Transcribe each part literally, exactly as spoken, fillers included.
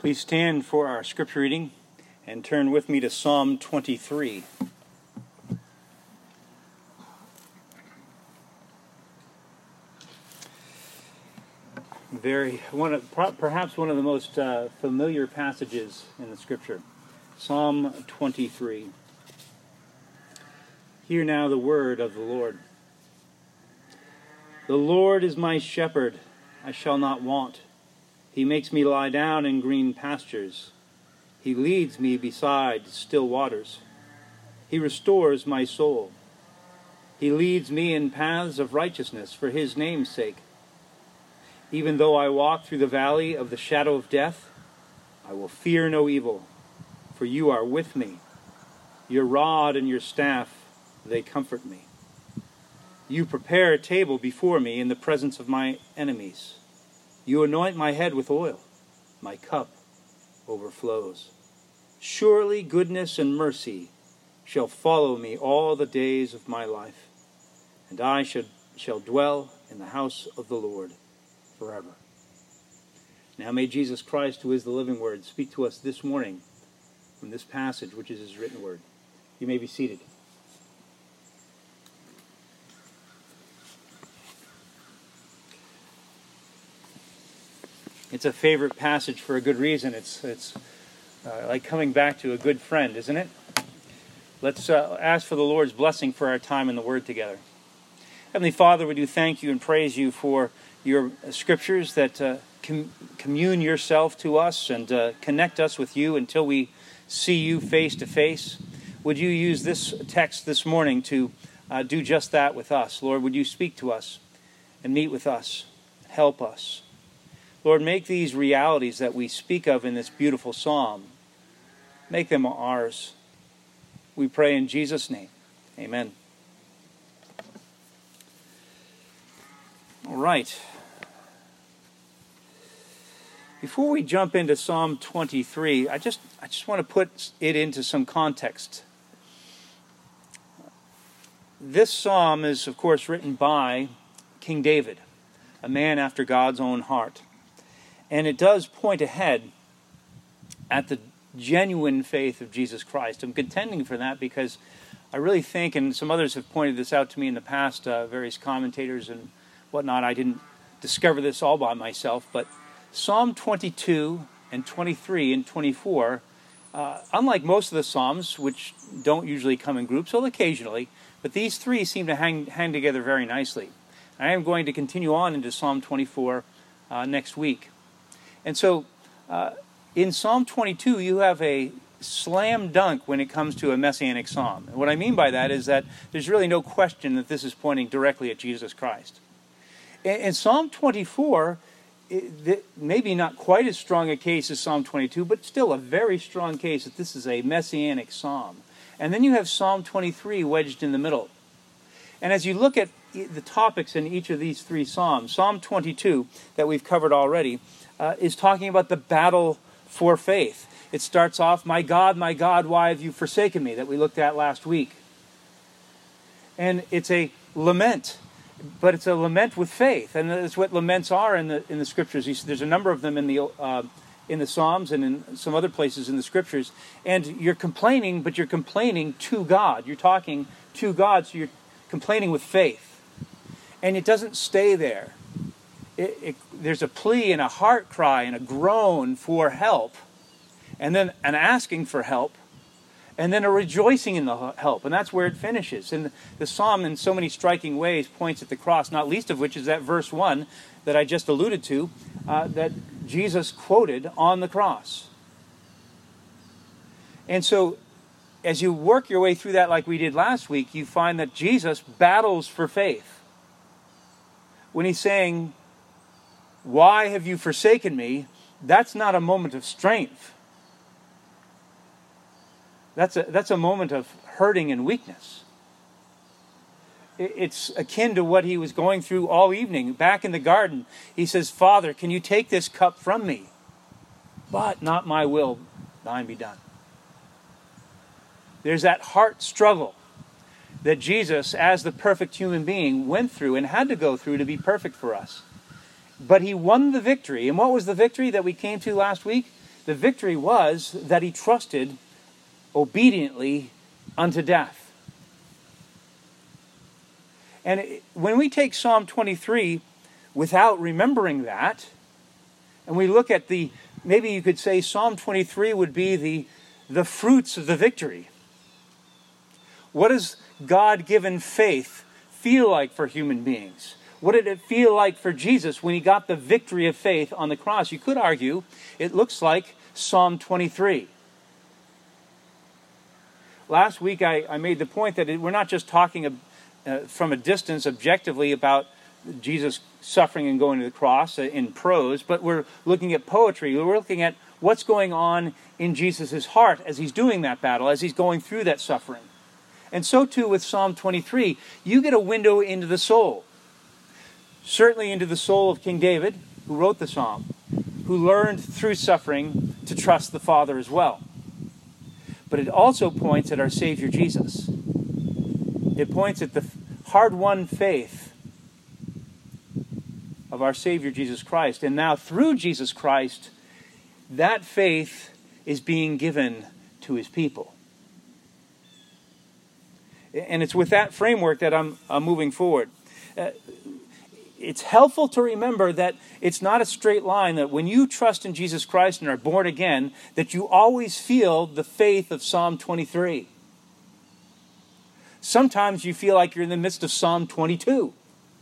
Please stand for our scripture reading and turn with me to Psalm twenty-three. Very one of perhaps one of the most uh, familiar passages in the scripture. Psalm twenty-three. Hear now the word of the Lord. The Lord is my shepherd, I shall not want. He makes me lie down in green pastures. He leads me beside still waters. He restores my soul. He leads me in paths of righteousness for his name's sake. Even though I walk through the valley of the shadow of death, I will fear no evil, for you are with me. Your rod and your staff, they comfort me. You prepare a table before me in the presence of my enemies. You anoint my head with oil. My cup overflows. Surely goodness and mercy shall follow me all the days of my life, and I shall, shall dwell in the house of the Lord forever. Now may Jesus Christ, who is the living word, speak to us this morning from this passage, which is his written word. You may be seated. It's a favorite passage for a good reason. It's it's uh, like coming back to a good friend, isn't it? Let's uh, ask for the Lord's blessing for our time in the Word together. Heavenly Father, we do thank you and praise you for your scriptures that uh, com- commune yourself to us and uh, connect us with you until we see you face to face. Would you use this text this morning to uh, do just that with us? Lord, would you speak to us and meet with us, help us. Lord, make these realities that we speak of in this beautiful psalm, make them ours. We pray in Jesus' name. Amen. All right. Before we jump into Psalm twenty-three, I just I just want to put it into some context. This psalm is, of course, written by King David, a man after God's own heart. And it does point ahead at the genuine faith of Jesus Christ. I'm contending for that because I really think, and some others have pointed this out to me in the past, uh, various commentators and whatnot, I didn't discover this all by myself, but Psalm twenty-two and twenty-three and twenty-four, uh, unlike most of the Psalms, which don't usually come in groups, well, occasionally, but these three seem to hang, hang together very nicely. I am going to continue on into Psalm twenty-four uh, next week. And so, uh, in Psalm twenty-two, you have a slam dunk when it comes to a messianic psalm. And what I mean by that is that there's really no question that this is pointing directly at Jesus Christ. In, in Psalm twenty-four, it, maybe not quite as strong a case as Psalm twenty-two, but still a very strong case that this is a messianic psalm. And then you have Psalm twenty-three wedged in the middle. And as you look at the topics in each of these three psalms, Psalm twenty-two, that we've covered already, Uh, is talking about the battle for faith. It starts off, my God, my God, why have you forsaken me, that we looked at last week. And it's a lament, but it's a lament with faith. And that's what laments are in the in the scriptures. There's a number of them in the uh, in the Psalms and in some other places in the scriptures. And you're complaining, but you're complaining to God. You're talking to God, so you're complaining with faith. And it doesn't stay there. It, it, there's a plea and a heart cry and a groan for help, and then an asking for help, and then a rejoicing in the help, and that's where it finishes. And the, the psalm in so many striking ways points at the cross, not least of which is that verse one that I just alluded to, uh, that Jesus quoted on the cross. And so as you work your way through that like we did last week, you find that Jesus battles for faith. When he's saying, why have you forsaken me? That's not a moment of strength. That's a, that's a moment of hurting and weakness. It's akin to what he was going through all evening. Back in the garden, he says, Father, can you take this cup from me? But not my will, thine be done. There's that heart struggle that Jesus, as the perfect human being, went through and had to go through to be perfect for us. But he won the victory. And what was the victory that we came to last week? The victory was that he trusted obediently unto death. And it, when we take Psalm twenty-three without remembering that, and we look at the, maybe you could say Psalm twenty-three would be the, the fruits of the victory. What does God-given faith feel like for human beings? What did it feel like for Jesus when he got the victory of faith on the cross? You could argue it looks like Psalm twenty-three. Last week I, I made the point that it, we're not just talking uh, from a distance objectively about Jesus suffering and going to the cross in prose, but we're looking at poetry. We're looking at what's going on in Jesus' heart as he's doing that battle, as he's going through that suffering. And so too with Psalm twenty-three, you get a window into the soul. Certainly into the soul of King David, who wrote the psalm, who learned through suffering to trust the Father as well. But it also points at our Savior Jesus. It points at the hard-won faith of our Savior Jesus Christ. And now through Jesus Christ, that faith is being given to his people. And it's with that framework that I'm, I'm moving forward. Uh, it's helpful to remember that it's not a straight line, that when you trust in Jesus Christ and are born again, that you always feel the faith of Psalm twenty-three. Sometimes you feel like you're in the midst of Psalm twenty-two.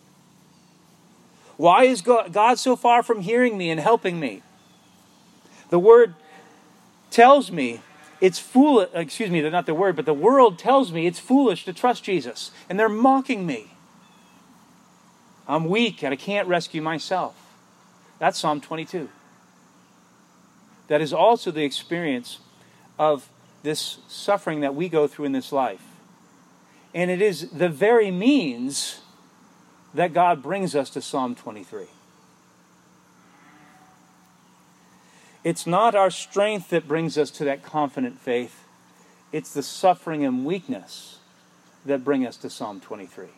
Why is God so far from hearing me and helping me? The Word tells me it's foolish, excuse me, not the Word, but the world tells me it's foolish to trust Jesus. And they're mocking me. I'm weak and I can't rescue myself. That's Psalm twenty-two. That is also the experience of this suffering that we go through in this life. And it is the very means that God brings us to Psalm twenty-three. It's not our strength that brings us to that confident faith. It's the suffering and weakness that bring us to Psalm twenty-three.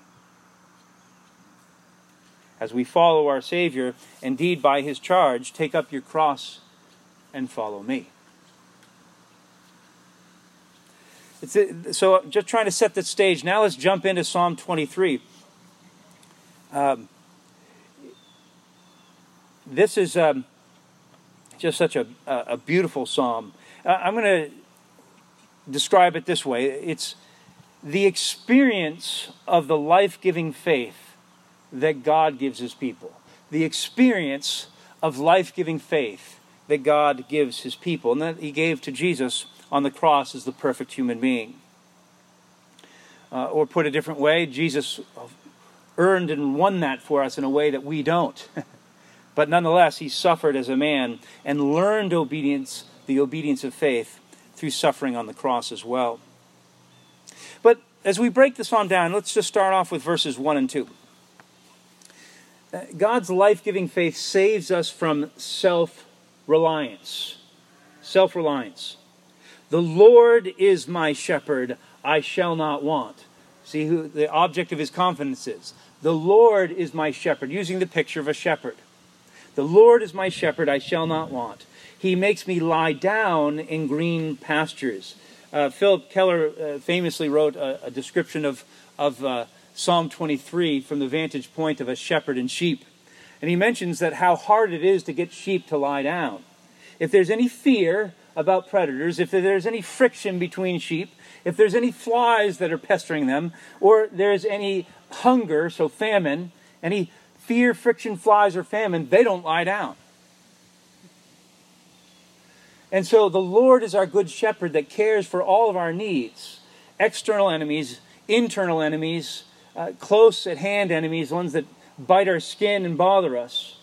As we follow our Savior, indeed by his charge, take up your cross and follow me. It's a, so just trying to set the stage. Now let's jump into Psalm twenty-three. Um, this is um, just such a, a beautiful psalm. Uh, I'm going to describe it this way. It's the experience of the life-giving faith that God gives his people. The experience of life-giving faith that God gives his people, and that he gave to Jesus on the cross as the perfect human being. Uh, or put a different way, Jesus earned and won that for us in a way that we don't. But nonetheless, he suffered as a man and learned obedience, the obedience of faith, through suffering on the cross as well. But as we break the psalm down, let's just start off with verses one and two. God's life-giving faith saves us from self-reliance. Self-reliance. The Lord is my shepherd, I shall not want. See who the object of his confidence is. The Lord is my shepherd, using the picture of a shepherd. The Lord is my shepherd, I shall not want. He makes me lie down in green pastures. Uh, Philip Keller uh, famously wrote a, a description of, of uh, Psalm twenty-three from the vantage point of a shepherd and sheep. And he mentions that how hard it is to get sheep to lie down. If there's any fear about predators, if there's any friction between sheep, if there's any flies that are pestering them, or there's any hunger, so famine, any fear, friction, flies, or famine, they don't lie down. And so the Lord is our good shepherd that cares for all of our needs. External enemies, internal enemies, uh, close at hand enemies, ones that bite our skin and bother us.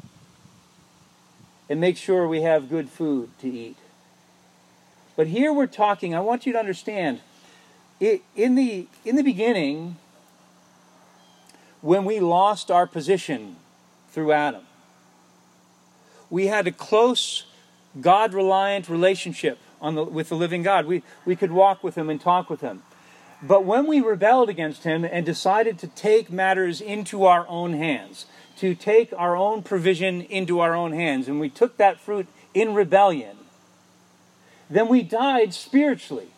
And make sure we have good food to eat. But here we're talking, I want you to understand, it, in the in the beginning, when we lost our position through Adam, we had a close, God-reliant relationship on the, with the living God. We, we could walk with him and talk with him. But when we rebelled against him and decided to take matters into our own hands, to take our own provision into our own hands, and we took that fruit in rebellion, then we died spiritually.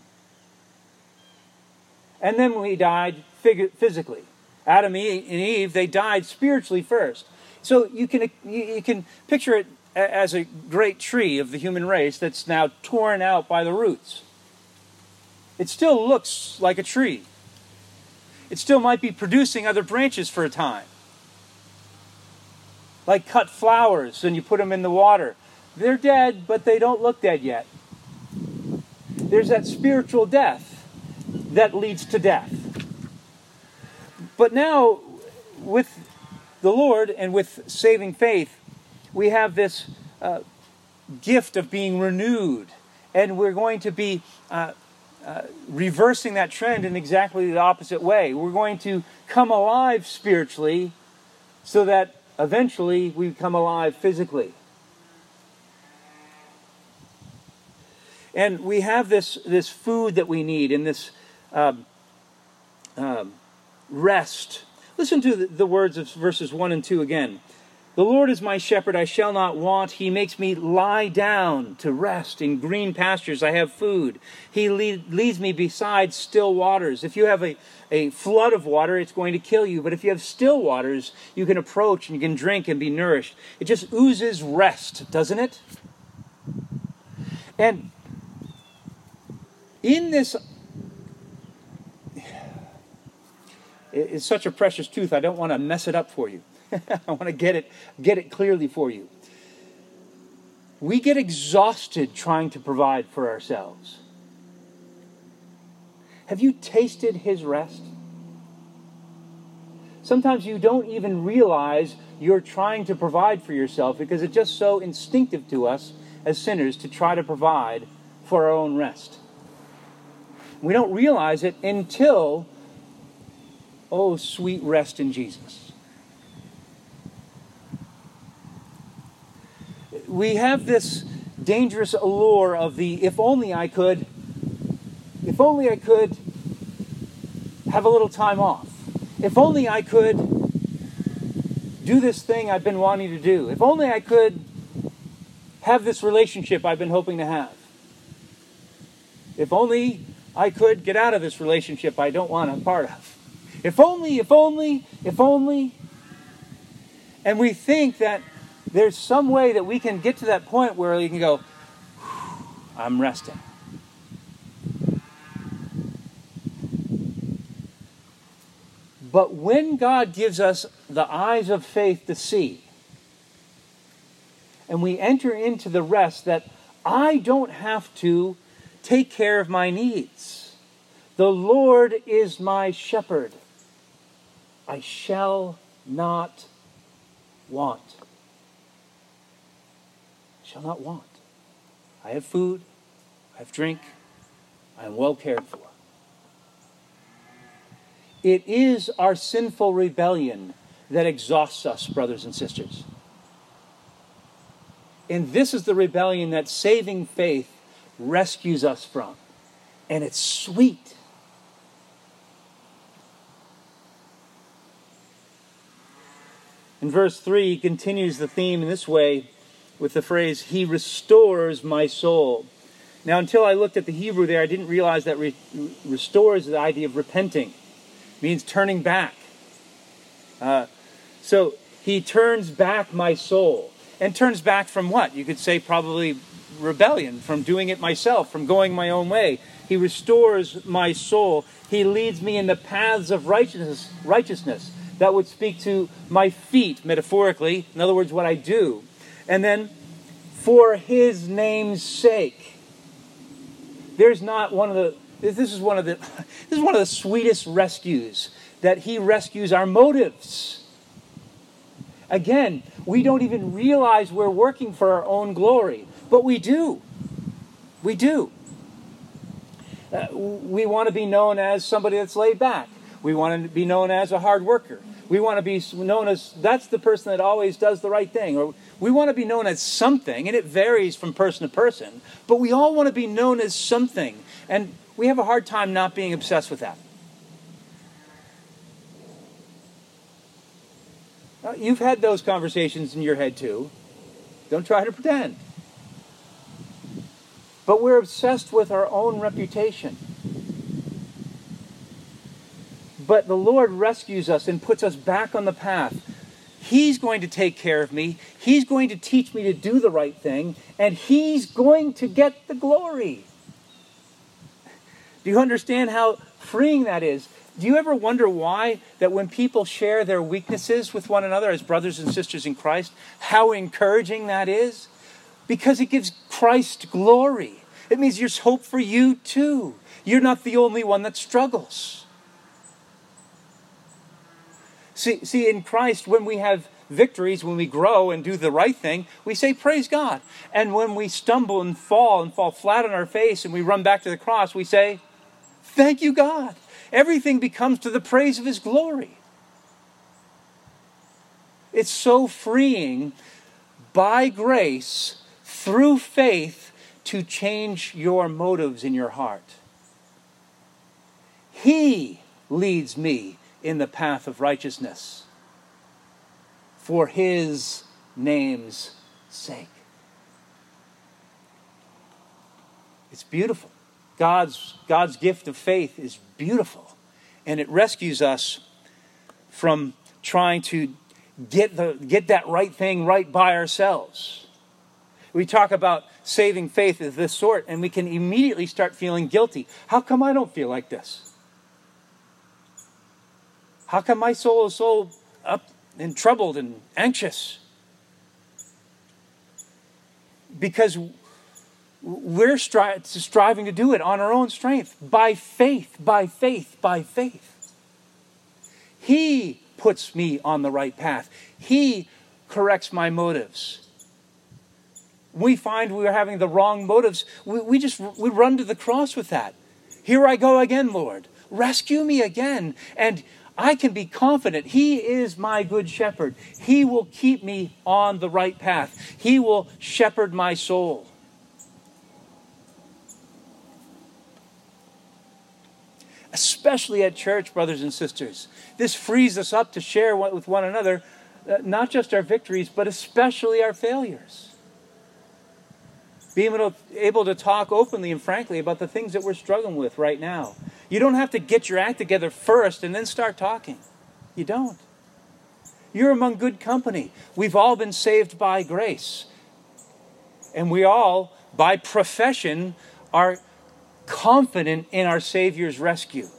And then we died physically. Adam and Eve, they died spiritually first. So you can you can picture it as a great tree of the human race that's now torn out by the roots. It still looks like a tree. It still might be producing other branches for a time. Like cut flowers and you put them in the water. They're dead, but they don't look dead yet. There's that spiritual death that leads to death. But now, with the Lord and with saving faith, we have this uh, gift of being renewed. And we're going to be uh, uh, reversing that trend in exactly the opposite way. We're going to come alive spiritually so that eventually we come alive physically. And we have this, this food that we need and this um, um, rest. Listen to the, the words of verses one and two again. The Lord is my shepherd, I shall not want. He makes me lie down to rest in green pastures. I have food. He lead, leads me beside still waters. If you have a, a flood of water, it's going to kill you. But if you have still waters, you can approach and you can drink and be nourished. It just oozes rest, doesn't it? And in this, it's such a precious truth, I don't want to mess it up for you. I want to get it, get it clearly for you. We get exhausted trying to provide for ourselves. Have you tasted His rest? Sometimes you don't even realize you're trying to provide for yourself because it's just so instinctive to us as sinners to try to provide for our own rest. We don't realize it until, oh, sweet rest in Jesus. We have this dangerous allure of the, if only I could, if only I could have a little time off. If only I could do this thing I've been wanting to do. If only I could have this relationship I've been hoping to have. If only I could get out of this relationship I don't want a part of. If only, if only, if only. And we think that there's some way that we can get to that point where you can go, I'm resting. But when God gives us the eyes of faith to see, and we enter into the rest that I don't have to take care of my needs. The Lord is my shepherd. I shall not want. I shall not want. I have food. I have drink. I am well cared for. It is our sinful rebellion that exhausts us, brothers and sisters. And this is the rebellion that saving faith rescues us from. And it's sweet. In verse three, he continues the theme in this way with the phrase, He restores my soul. Now, until I looked at the Hebrew there, I didn't realize that re- restores the idea of repenting. It means turning back. Uh, so, He turns back my soul. And turns back from what? You could say probably rebellion, from doing it myself, from going my own way. He restores my soul. He leads me in the paths of righteousness. righteousness. That would speak to my feet, metaphorically. In other words, what I do. And then, for His name's sake. There's not one of the... This is one of the... This is one of the sweetest rescues. That He rescues our motives. Again, we don't even realize we're working for our own glory. But we do. We do. Uh, we want to be known as somebody that's laid back. We want to be known as a hard worker. We want to be known as, that's the person that always does the right thing. Or we want to be known as something, and it varies from person to person. But we all want to be known as something. And we have a hard time not being obsessed with that. Now, you've had those conversations in your head too. Don't try to pretend. but we're obsessed with our own reputation. But the Lord rescues us and puts us back on the path. He's going to take care of me. He's going to teach me to do the right thing. And He's going to get the glory. Do you understand how freeing that is? Do you ever wonder why that when people share their weaknesses with one another as brothers and sisters in Christ, how encouraging that is? Because it gives Christ glory. It means there's hope for you too. You're not the only one that struggles. See, see, in Christ, when we have victories, when we grow and do the right thing, we say, praise God. And when we stumble and fall and fall flat on our face and we run back to the cross, we say, thank you, God. Everything becomes to the praise of His glory. It's so freeing by grace, through faith, to change your motives in your heart. He leads me in the path of righteousness for His name's sake. It's beautiful. God's, God's gift of faith is beautiful. And it rescues us from trying to get the get that right thing right by ourselves. We talk about saving faith of this sort, and we can immediately start feeling guilty. How come I don't feel like this? How come my soul is so up and troubled and anxious? Because we're stri- striving to do it on our own strength, by faith, by faith, by faith. He puts me on the right path. He corrects my motives. We find we're having the wrong motives. We, we just we run to the cross with that. Here I go again, Lord. Rescue me again. And I can be confident He is my good shepherd. He will keep me on the right path. He will shepherd my soul. Especially at church, brothers and sisters. This frees us up to share with one another, uh, not just our victories, but especially our failures. Being able to, able to talk openly and frankly about the things that we're struggling with right now. You don't have to get your act together first and then start talking. You don't. You're among good company. We've all been saved by grace. And we all, by profession, are confident in our Savior's rescue.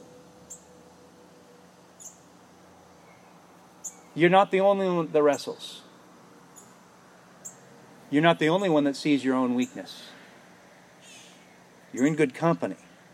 You're not the only one that wrestles. You're not the only one that sees your own weakness. You're in good company.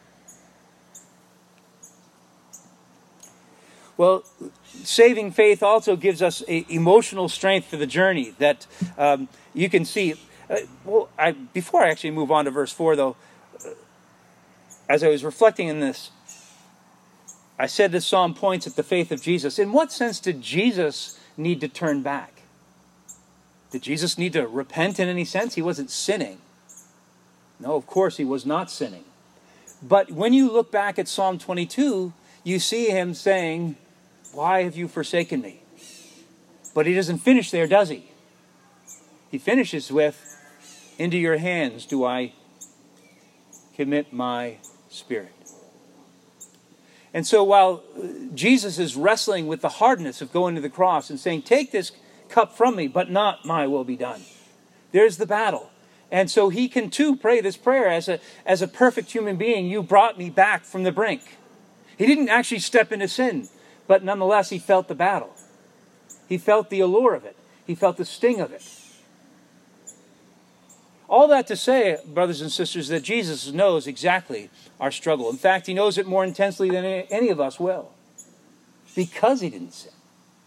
Well, saving faith also gives us a emotional strength for the journey that um, you can see. Uh, well, I, before I actually move on to verse four, though, uh, as I was reflecting in this, I said this psalm points at the faith of Jesus. In what sense did Jesus need to turn back? Did Jesus need to repent in any sense? He wasn't sinning. No, of course he was not sinning. But when you look back at Psalm twenty-two, you see him saying, why have you forsaken me? But he doesn't finish there, does he? He finishes with, into your hands do I commit my spirit. And so while Jesus is wrestling with the hardness of going to the cross and saying, take this cup from me, but not my will be done. There's the battle. And so he can too pray this prayer as a, as a perfect human being. You brought me back from the brink. He didn't actually step into sin, but nonetheless he felt the battle. He felt the allure of it. He felt the sting of it. All that to say, brothers and sisters, that Jesus knows exactly our struggle. In fact, he knows it more intensely than any of us will, because he didn't sin.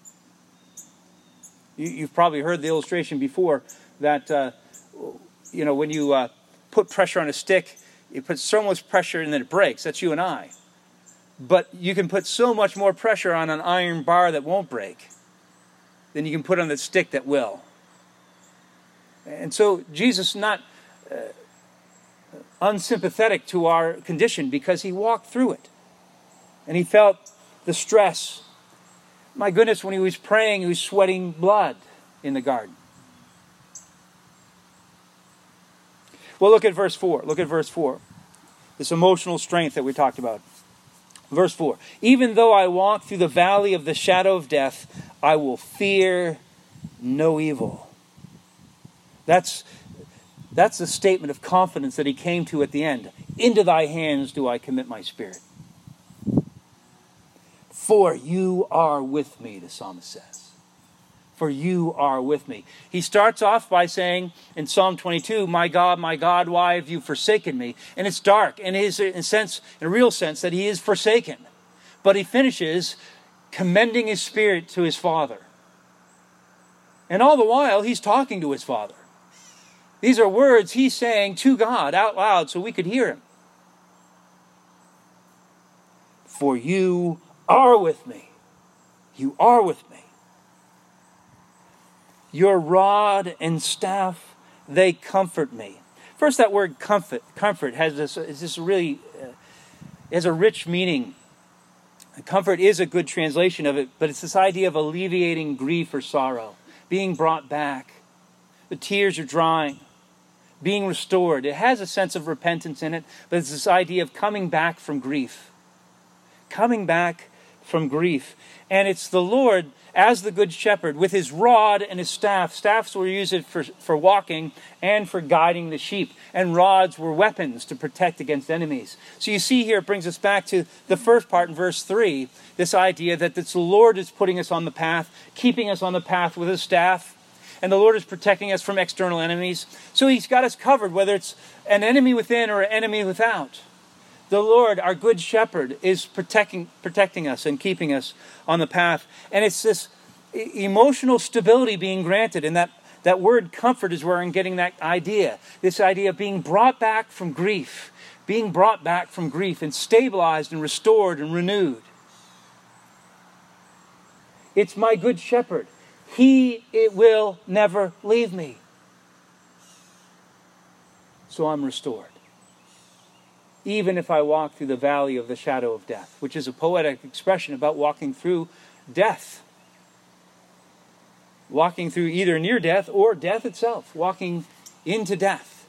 You've probably heard the illustration before that, uh, you know, when you uh, put pressure on a stick, you put so much pressure and then it breaks. That's you and I. But you can put so much more pressure on an iron bar that won't break than you can put on the stick that will. And so Jesus is not uh, unsympathetic to our condition because he walked through it. And he felt the stress. My goodness, when he was praying, he was sweating blood in the garden. Well, look at verse four. Look at verse four. This emotional strength that we talked about. Verse four. Even though I walk through the valley of the shadow of death, I will fear no evil. That's, that's the statement of confidence that he came to at the end. Into thy hands do I commit my spirit. For you are with me, the psalmist says. For you are with me. He starts off by saying in Psalm twenty-two, my God, my God, why have you forsaken me? And it's dark, and it is in a sense, in a real sense, that he is forsaken. But he finishes commending his spirit to his Father. And all the while, he's talking to his Father. These are words he's saying to God out loud so we could hear him. For you are with me. You are with me. Your rod and staff, they comfort me. First, that word comfort, comfort has this, is this really, uh, has a rich meaning. Comfort is a good translation of it, but it's this idea of alleviating grief or sorrow, being brought back. The tears are drying, being restored. It has a sense of repentance in it, but it's this idea of coming back from grief. Coming back from grief. And it's the Lord, as the good shepherd, with his rod and his staff. Staffs were used for, for walking and for guiding the sheep. And rods were weapons to protect against enemies. So you see here, it brings us back to the first part in verse three. This idea that it's the Lord is putting us on the path, keeping us on the path with his staff. And the Lord is protecting us from external enemies. So he's got us covered, whether it's an enemy within or an enemy without. The Lord, our good shepherd, is protecting protecting us and keeping us on the path. And it's this emotional stability being granted. And that, that word comfort is where I'm getting that idea. This idea of being brought back from grief. Being brought back from grief and stabilized and restored and renewed. It's my good shepherd. He it will never leave me. So I'm restored. Even if I walk through the valley of the shadow of death, which is a poetic expression about walking through death. Walking through either near death or death itself. Walking into death.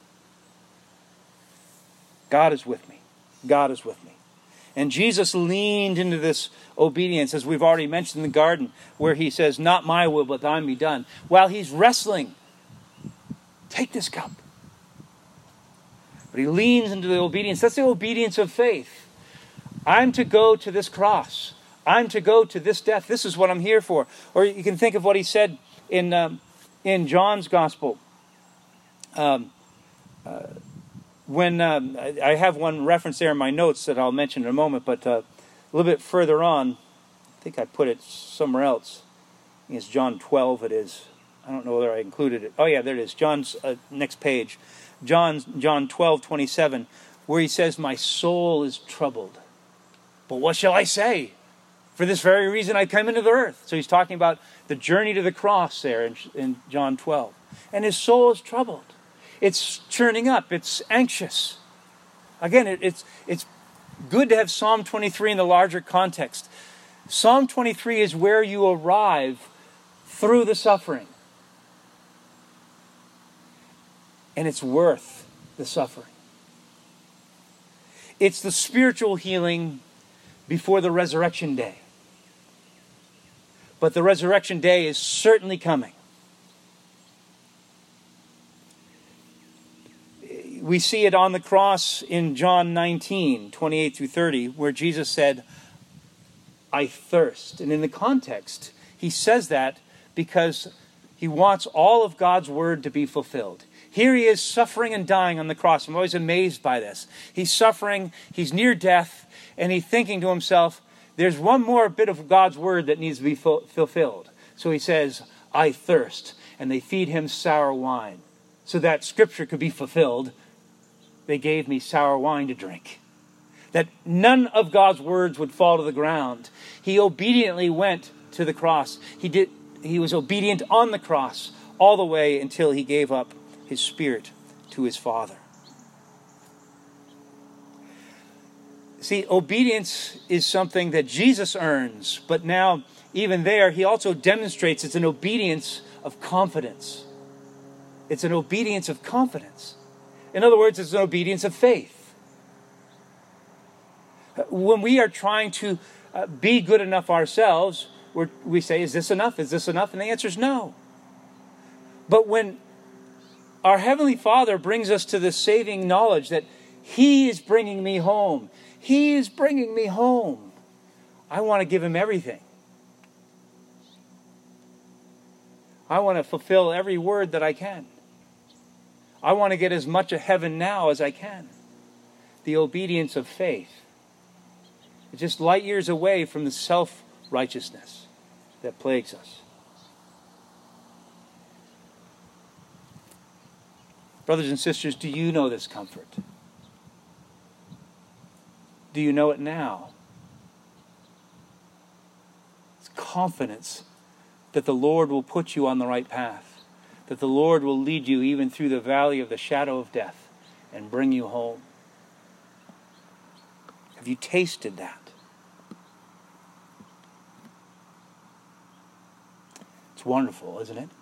God is with me. God is with me. And Jesus leaned into this obedience, as we've already mentioned in the garden, where he says, not my will, but thine be done. While he's wrestling, take this cup. But he leans into the obedience. That's the obedience of faith. I'm to go to this cross. I'm to go to this death. This is what I'm here for. Or you can think of what he said in um, in John's Gospel. Um, uh, when um, I have one reference there in my notes that I'll mention in a moment, but uh, a little bit further on, I think I put it somewhere else. I think it's John twelve. It is. I don't know whether I included it. Oh yeah, there it is. John's uh, next page. John, John twelve twenty-seven, where he says, my soul is troubled. But what shall I say? For this very reason I come into the earth. So he's talking about the journey to the cross there in, in John twelve. And his soul is troubled. It's churning up. It's anxious. Again, it, it's, it's good to have Psalm twenty-three in the larger context. Psalm twenty-three is where you arrive through the suffering. And it's worth the suffering. It's the spiritual healing before the resurrection day. But the resurrection day is certainly coming. We see it on the cross in John nineteen, twenty-eight through thirty, where Jesus said, I thirst. And in the context, he says that because he wants all of God's word to be fulfilled. Here he is suffering and dying on the cross. I'm always amazed by this. He's suffering, he's near death, and he's thinking to himself, there's one more bit of God's word that needs to be fulfilled. So he says, I thirst. And they feed him sour wine. So that scripture could be fulfilled, they gave me sour wine to drink. That none of God's words would fall to the ground. He obediently went to the cross. He did. He was obedient on the cross all the way until he gave up his spirit to his Father. See, obedience is something that Jesus earns, but now, even there, he also demonstrates it's an obedience of confidence. It's an obedience of confidence. In other words, it's an obedience of faith. When we are trying to uh, be good enough ourselves, we're, we say, is this enough? Is this enough? And the answer is no. But when our Heavenly Father brings us to this saving knowledge that He is bringing me home, He is bringing me home, I want to give Him everything. I want to fulfill every word that I can. I want to get as much of heaven now as I can. The obedience of faith. It's just light years away from the self-righteousness that plagues us. Brothers and sisters, do you know this comfort? Do you know it now? It's confidence that the Lord will put you on the right path, that the Lord will lead you even through the valley of the shadow of death and bring you home. Have you tasted that? It's wonderful, isn't it?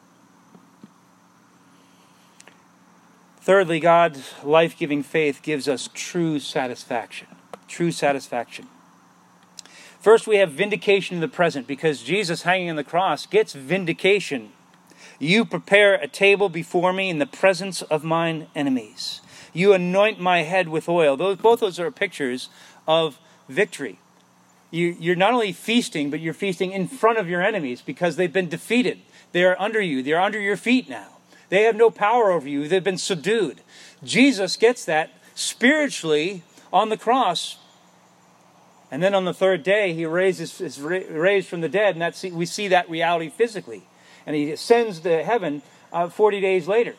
Thirdly, God's life-giving faith gives us true satisfaction. True satisfaction. First, we have vindication in the present, because Jesus hanging on the cross gets vindication. You prepare a table before me in the presence of mine enemies. You anoint my head with oil. Those, both those are pictures of victory. You, you're not only feasting, but you're feasting in front of your enemies because they've been defeated. They are under you. They're under your feet now. They have no power over you. They've been subdued. Jesus gets that spiritually on the cross. And then on the third day, he raises, is raised from the dead, and that's, we see that reality physically. And he ascends to heaven uh, forty days later.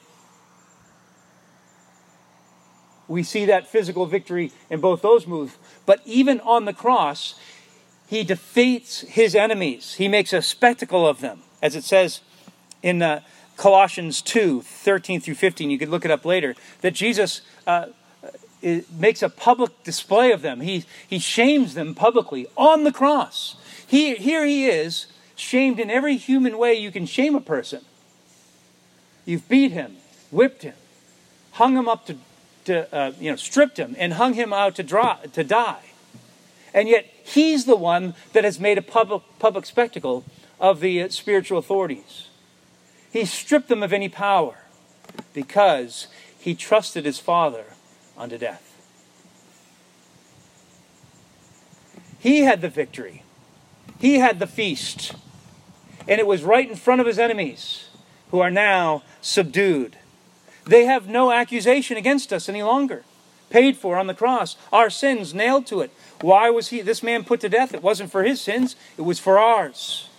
We see that physical victory in both those moves. But even on the cross, he defeats his enemies. He makes a spectacle of them, as it says in uh, Colossians two, thirteen through fifteen. You could look it up later. That Jesus uh, it makes a public display of them. He, he shames them publicly on the cross. He, here he is, shamed in every human way you can shame a person. You've beat him, whipped him, hung him up to, to uh, you know, stripped him, and hung him out to, draw, to die. And yet he's the one that has made a public, public spectacle of the uh, spiritual authorities. He stripped them of any power because he trusted his Father unto death. He had the victory. He had the feast. And it was right in front of his enemies, who are now subdued. They have no accusation against us any longer. Paid for on the cross. Our sins nailed to it. Why was he, this man put to death? It wasn't for his sins. It was for ours.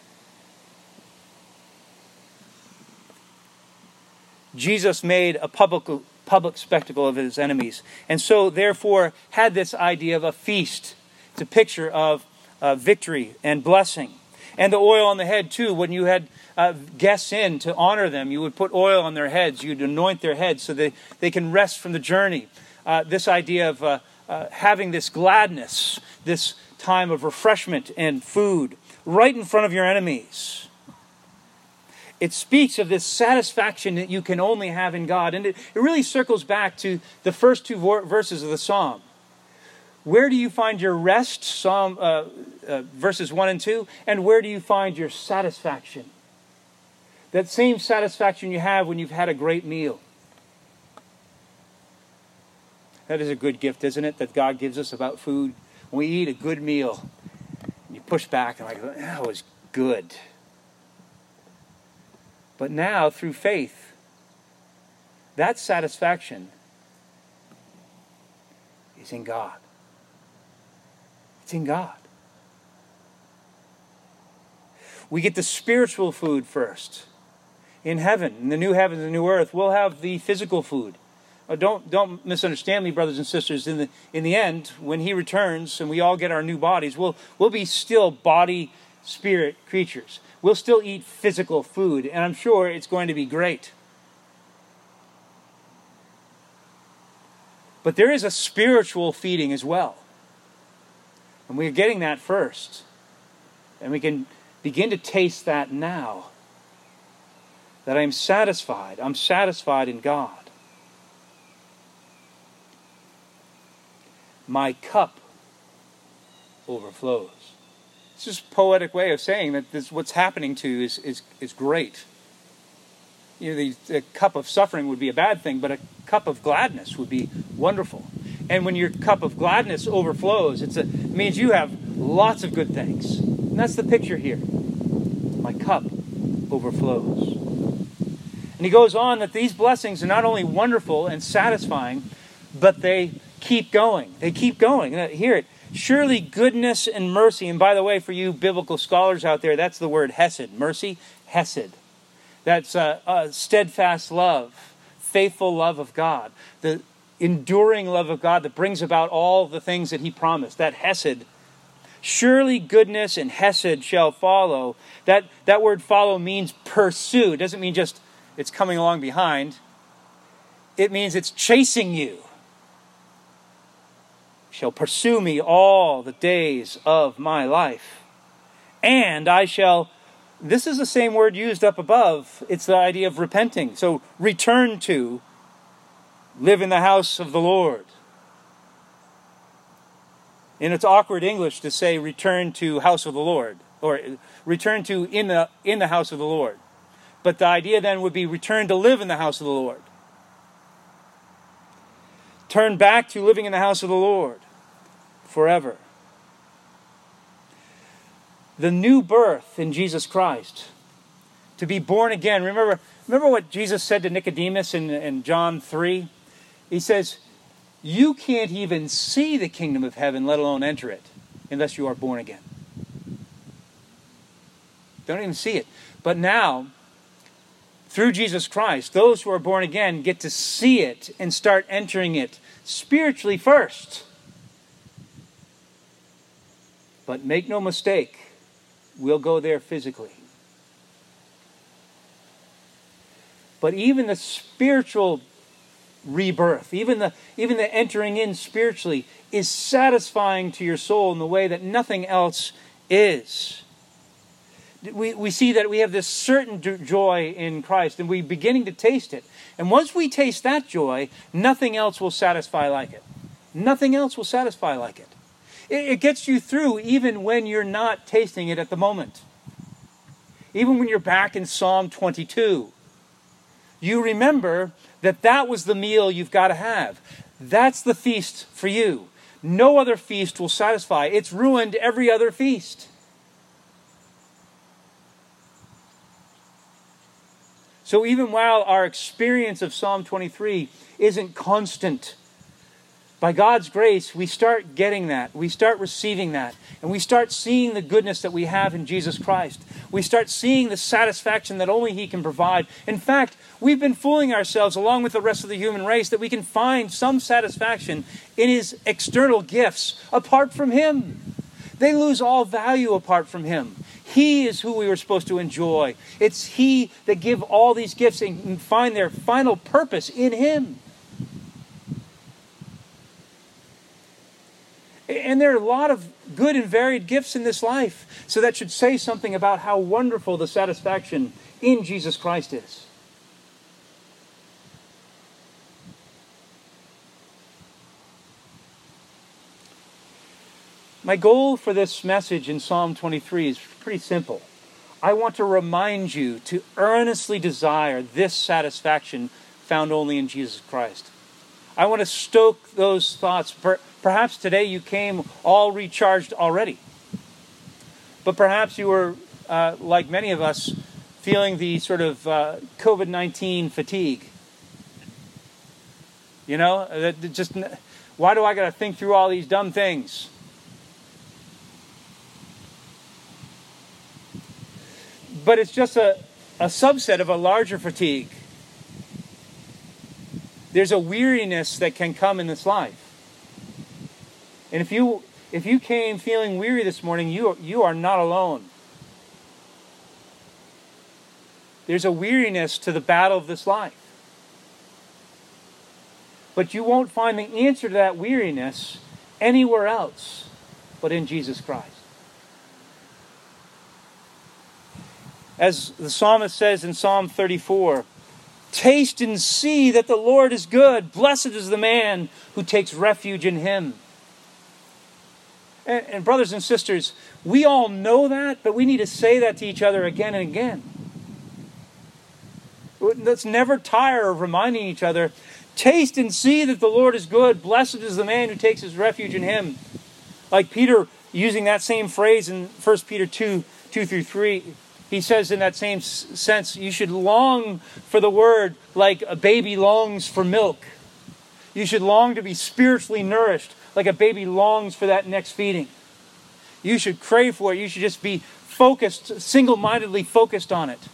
Jesus made a public, public spectacle of his enemies. And so, therefore, had this idea of a feast. It's a picture of uh, victory and blessing. And the oil on the head, too. When you had uh, guests in to honor them, you would put oil on their heads. You'd anoint their heads so that they can rest from the journey. Uh, this idea of uh, uh, having this gladness, this time of refreshment and food, right in front of your enemies. It speaks of this satisfaction that you can only have in God. And it, it really circles back to the first two verses of the Psalm. Where do you find your rest? Psalm uh, uh, verses one and two. And where do you find your satisfaction? That same satisfaction you have when you've had a great meal. That is a good gift, isn't it? That God gives us about food. When we eat a good meal, you push back and like, that was good. But now, through faith, that satisfaction is in God. It's in God. We get the spiritual food first. In heaven, in the new heavens and the new earth, we'll have the physical food. Uh, don't don't misunderstand me, brothers and sisters. In the in the end, when He returns and we all get our new bodies, we'll we'll be still body, spirit creatures. We'll still eat physical food, and I'm sure it's going to be great. But there is a spiritual feeding as well. And we're getting that first. And we can begin to taste that now. That I'm satisfied. I'm satisfied in God. my cup overflows. It's just a poetic way of saying that this, what's happening to you is, is, is great. You know, the, the cup of suffering would be a bad thing, but a cup of gladness would be wonderful. And when your cup of gladness overflows, it's a, it means you have lots of good things. And that's the picture here. My cup overflows. And he goes on that these blessings are not only wonderful and satisfying, but they keep going. They keep going. Hear it. Surely goodness and mercy, and by the way, for you biblical scholars out there, that's the word hesed. Mercy, hesed. That's a, a steadfast love, faithful love of God. The enduring love of God that brings about all the things that he promised. That hesed. Surely goodness and hesed shall follow. That, that word follow means pursue. It doesn't mean just it's coming along behind. It means it's chasing you. Shall pursue me all the days of my life. And I shall, this is the same word used up above. It's the idea of repenting. So return to, live in the house of the Lord. And it's awkward English to say return to house of the Lord. Or return to in the, in the house of the Lord. But the idea then would be return to live in the house of the Lord. Turn back to living in the house of the Lord forever. The new birth in Jesus Christ. To be born again. Remember, remember what Jesus said to Nicodemus in, in John three? He says, you can't even see the kingdom of heaven, let alone enter it, unless you are born again. Don't even see it. But now, through Jesus Christ, those who are born again get to see it and start entering it spiritually first. But make no mistake, we'll go there physically. But even the spiritual rebirth, even the even the entering in spiritually, is satisfying to your soul in the way that nothing else is. We, we see that we have this certain joy in Christ, and we're beginning to taste it. And once we taste that joy, nothing else will satisfy like it. Nothing else will satisfy like it. It, it gets you through even when you're not tasting it at the moment. Even when you're back in Psalm twenty-two, you remember that that was the meal you've got to have. That's the feast for you. No other feast will satisfy. It's ruined every other feast. So even while our experience of Psalm twenty-three isn't constant, by God's grace, we start getting that. We start receiving that. And we start seeing the goodness that we have in Jesus Christ. We start seeing the satisfaction that only He can provide. In fact, we've been fooling ourselves along with the rest of the human race that we can find some satisfaction in His external gifts apart from Him. They lose all value apart from Him. He is who we were supposed to enjoy. It's He that give all these gifts and find their final purpose in Him. And there are a lot of good and varied gifts in this life. So that should say something about how wonderful the satisfaction in Jesus Christ is. My goal for this message in Psalm twenty-three is pretty simple. I want to remind you to earnestly desire this satisfaction found only in Jesus Christ. I want to stoke those thoughts. Perhaps today you came all recharged already. But perhaps you were, uh, like many of us, feeling the sort of uh, covid nineteen fatigue. You know, that just, why do I got to think through all these dumb things? But it's just a, a subset of a larger fatigue. There's a weariness that can come in this life. And if you if you came feeling weary this morning, you, you are not alone. There's a weariness to the battle of this life. But you won't find the answer to that weariness anywhere else but in Jesus Christ. As the psalmist says in Psalm thirty-four, taste and see that the Lord is good. Blessed is the man who takes refuge in Him. And, and brothers and sisters, we all know that, but we need to say that to each other again and again. Let's never tire of reminding each other, taste and see that the Lord is good. Blessed is the man who takes his refuge in him. Like Peter using that same phrase in First Peter two, two through three. He says in that same sense, you should long for the word like a baby longs for milk. You should long to be spiritually nourished like a baby longs for that next feeding. You should crave for it. You should just be focused, single-mindedly focused on it.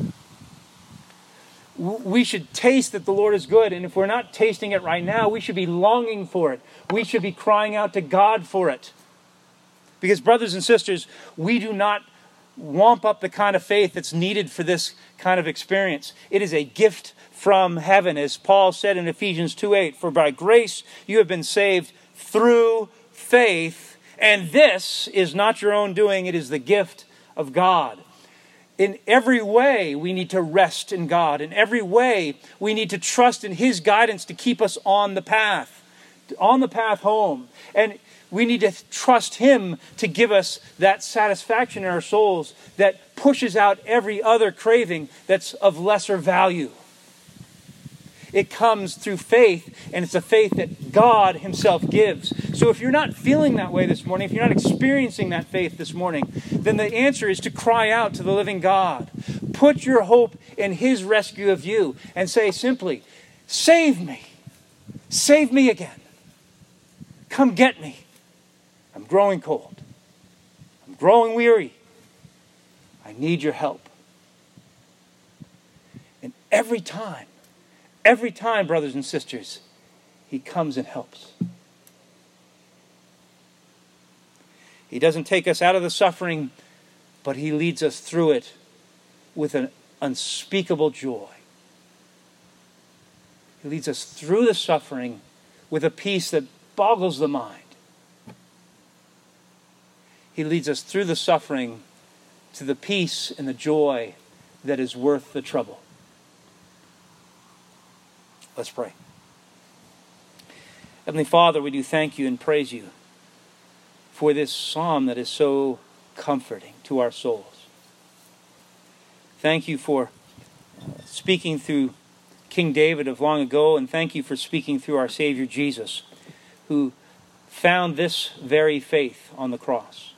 We should taste that the Lord is good. And if we're not tasting it right now, we should be longing for it. We should be crying out to God for it. Because brothers and sisters, we do not wamp up the kind of faith that's needed for this kind of experience. It is a gift from heaven, as Paul said in Ephesians two eight, for by grace you have been saved through faith, and this is not your own doing, it is the gift of God. In every way, we need to rest in God. In every way, we need to trust in His guidance to keep us on the path, on the path home. And we need to trust Him to give us that satisfaction in our souls that pushes out every other craving that's of lesser value. It comes through faith, and it's a faith that God Himself gives. So if you're not feeling that way this morning, if you're not experiencing that faith this morning, then the answer is to cry out to the living God. Put your hope in His rescue of you and say simply, save me. Save me again. Come get me. I'm growing cold. I'm growing weary. I need your help. And every time, every time, brothers and sisters, He comes and helps. He doesn't take us out of the suffering, but He leads us through it with an unspeakable joy. He leads us through the suffering with a peace that boggles the mind. He leads us through the suffering to the peace and the joy that is worth the trouble. Let's pray. Heavenly Father, we do thank You and praise You for this psalm that is so comforting to our souls. Thank You for speaking through King David of long ago, and thank You for speaking through our Savior Jesus, who found this very faith on the cross.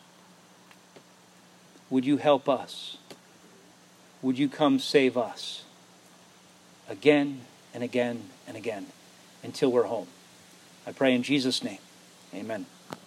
Would You help us? Would You come save us again and again and again until we're home? I pray in Jesus' name. Amen.